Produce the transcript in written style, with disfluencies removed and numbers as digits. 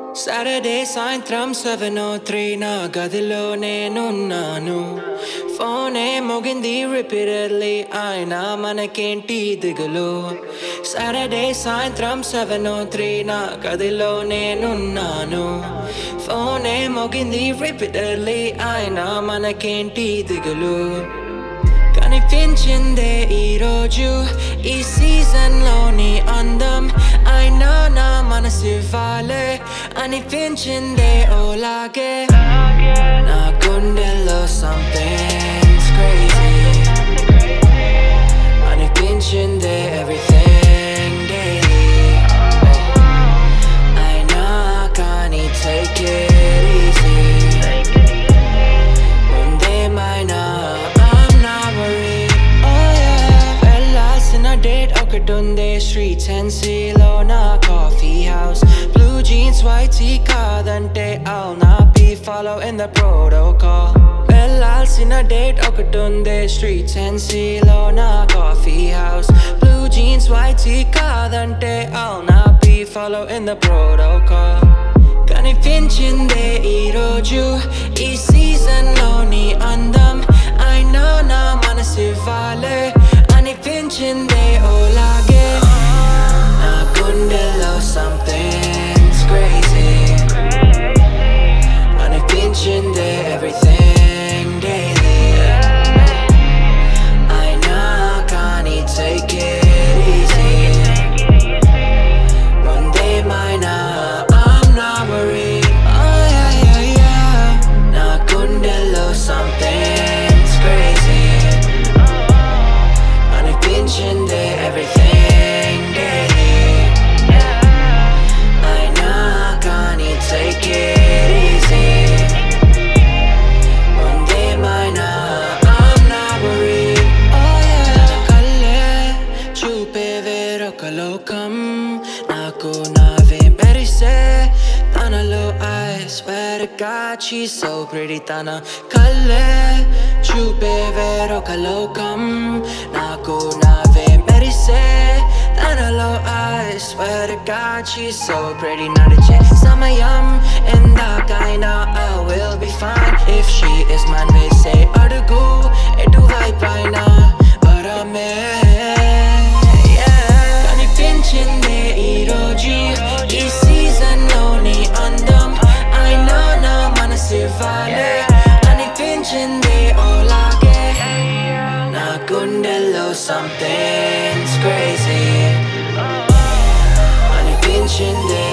Saturday సాయంత్రం 7:03 నా గదిలో నేనున్నాను. ఫోనే మోగింది రిపీటెడ్లీ, అయినా మనకేంటి దిగులు. Saturday సాయంత్రం 7:03 నా గదిలో నేనున్నాను. ఫోనే మోగింది రిపీటెడ్లీ, అయినా మనకేంటి దిగులు. కనిపించిందే ఈరోజు ఈ సీజన్లోని అందం, అయినా నా మనసివ్వాలే అనిపించిందే ఓలాగే. నా గుండెల్లో something's crazy అనిపించిందే everything daily. అయినా కానీ take it easy. ముందేమైనా I'm not worried. Oh yeah, వెళ్ళాల్సిన డేట్ ఒకటుందే, స్ట్రీట్ సెన్సీలో నా coffee house. Blue jeans white tee కాదంటే I'll not be following the protocol. వెళ్ళాల్సిన డేట్ ఒకటుందే, స్ట్రీట్ సెన్సీలో నా coffee house. Blue jeans white tee కాదంటే I'll not be following the protocol. కనిపించిందే ఈరోజు ఈ సీజన్లోని అందం, అయినా నా మనసివ్వాలే అనిపించిందే ఓలాగే. నా గుండెల్లో something's crazy అనిపించిందే everything daily. అయినా కానీ take it easy. ముందేమైనా I'm not worried. Oh yeah, yeah, yeah. నా గుండెల్లో something's crazy అనిపించిందే everything daily. అయినా కానీ take it easy. ముందేమైనా I'm not worried. Oh yeah. కళ్ళే చూపే వేరొక లోకం, నాకు నావే మెరిసే తనలో I swear to God she's so pretty. తన కళ్ళే చూపే వేరొక లోకం, నాకు నావే మెరిసే తనలో I swear to God she's so pretty. నడిచే సమయం ఎందాకైనా I will be fine if she is mine. వేసే అడుగు ఎటువైపైనా పరమే. కనిపించిందే ఈరోజు ఈ సీజన్లోని అందం, అయినా నా మనసివ్వాలే అనిపించిందే ఓలాగే. నా గుండెల్లో something's crazy అనిపించిందే